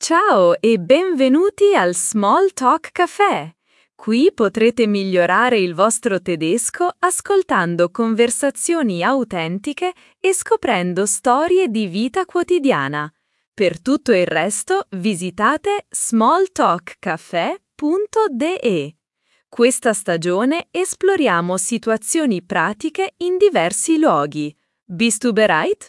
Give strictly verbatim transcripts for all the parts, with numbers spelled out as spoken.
Ciao e benvenuti al Small Talk Café. Qui potrete migliorare il vostro tedesco ascoltando conversazioni autentiche e scoprendo storie di vita quotidiana. Per tutto il resto visitate small talk café punto d e. Questa stagione esploriamo situazioni pratiche in diversi luoghi. Bist du bereit?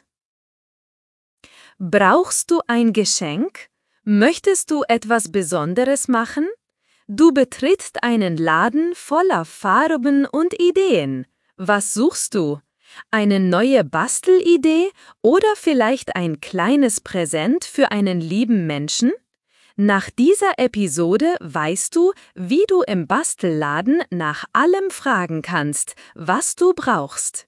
Brauchst du ein Geschenk? Möchtest du etwas Besonderes machen? Du betrittst einen Laden voller Farben und Ideen. Was suchst du? Eine neue Bastelidee oder vielleicht ein kleines Präsent für einen lieben Menschen? Nach dieser Episode weißt du, wie du im Bastelladen nach allem fragen kannst, was du brauchst.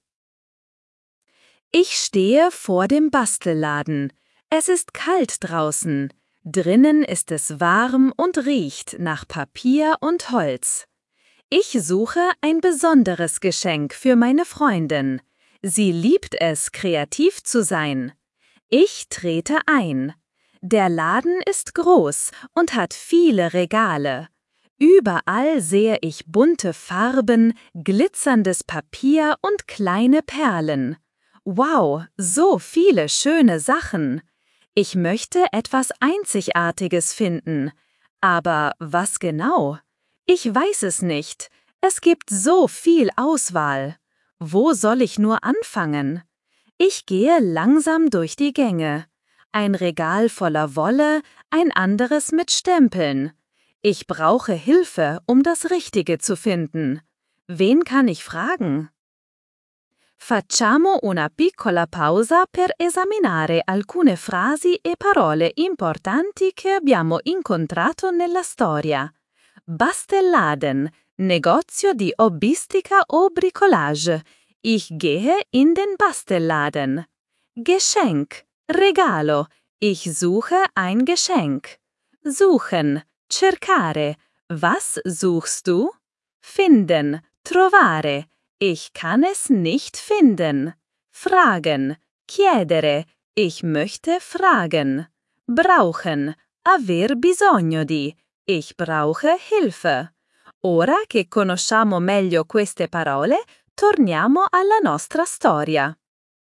Ich stehe vor dem Bastelladen. Es ist kalt draußen. Drinnen ist es warm und riecht nach Papier und Holz. Ich suche ein besonderes Geschenk für meine Freundin. Sie liebt es, kreativ zu sein. Ich trete ein. Der Laden ist groß und hat viele Regale. Überall sehe ich bunte Farben, glitzerndes Papier und kleine Perlen. Wow, so viele schöne Sachen! Ich möchte etwas Einzigartiges finden. Aber was genau? Ich weiß es nicht. Es gibt so viel Auswahl. Wo soll ich nur anfangen? Ich gehe langsam durch die Gänge. Ein Regal voller Wolle, ein anderes mit Stempeln. Ich brauche Hilfe, um das Richtige zu finden. Wen kann ich fragen? Facciamo una piccola pausa per esaminare alcune frasi e parole importanti che abbiamo incontrato nella storia. Bastelladen, negozio di hobbistica o bricolage. Ich gehe in den Bastelladen. Geschenk, regalo. Ich suche ein Geschenk. Suchen, cercare. Was suchst du? Finden, trovare. Ich kann es nicht finden. Fragen, chiedere. Ich möchte fragen. Brauchen, aver bisogno di. Ich brauche Hilfe. Ora che conosciamo meglio queste parole, torniamo alla nostra storia.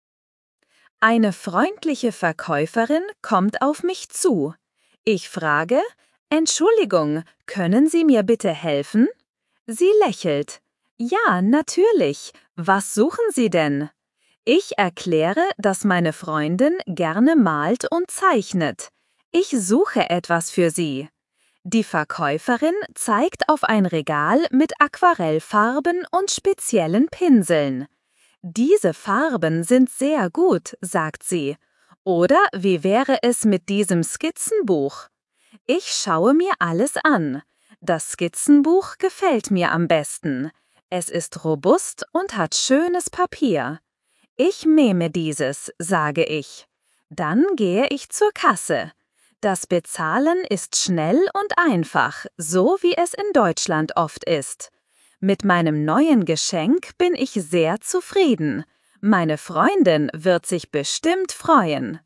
Eine freundliche Verkäuferin kommt auf mich zu. Ich frage, Entschuldigung, können Sie mir bitte helfen? Sie lächelt. Ja, natürlich. Was suchen Sie denn? Ich erkläre, dass meine Freundin gerne malt und zeichnet. Ich suche etwas für sie. Die Verkäuferin zeigt auf ein Regal mit Aquarellfarben und speziellen Pinseln. Diese Farben sind sehr gut, sagt sie. Oder wie wäre es mit diesem Skizzenbuch? Ich schaue mir alles an. Das Skizzenbuch gefällt mir am besten. Es ist robust und hat schönes Papier. Ich nehme dieses, sage ich. Dann gehe ich zur Kasse. Das Bezahlen ist schnell und einfach, so wie es in Deutschland oft ist. Mit meinem neuen Geschenk bin ich sehr zufrieden. Meine Freundin wird sich bestimmt freuen.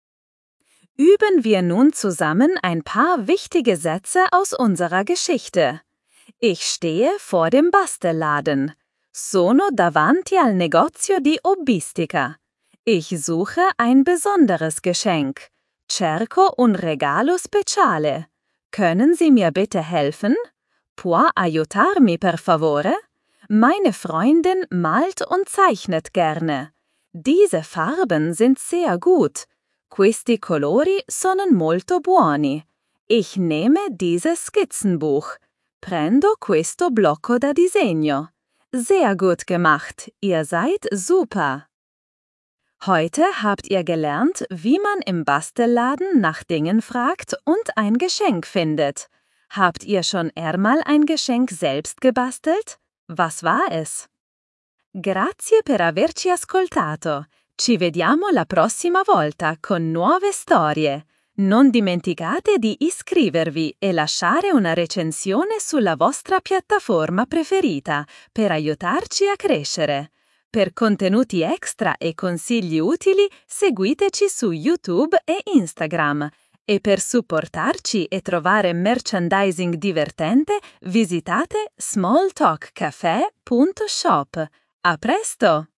Üben wir nun zusammen ein paar wichtige Sätze aus unserer Geschichte. Ich stehe vor dem Bastelladen. Sono davanti al negozio di hobbistica. Ich suche ein besonderes Geschenk. Cerco un regalo speciale. Können Sie mir bitte helfen? Può aiutarmi per favore? Meine Freundin malt und zeichnet gerne. Diese Farben sind sehr gut. Questi colori sono molto buoni. Ich nehme dieses Skizzenbuch. Prendo questo blocco da disegno. Sehr gut gemacht, ihr seid super. Heute habt ihr gelernt, wie man im Bastelladen nach Dingen fragt und ein Geschenk findet. Habt ihr schon einmal ein Geschenk selbst gebastelt? Was war es? Grazie per averci ascoltato. Ci vediamo la prossima volta con nuove storie. Non dimenticate di iscrivervi e lasciare una recensione sulla vostra piattaforma preferita per aiutarci a crescere. Per contenuti extra e consigli utili seguiteci su YouTube e Instagram E per supportarci e trovare merchandising divertente, visitate small talk cafe punto shop. A presto!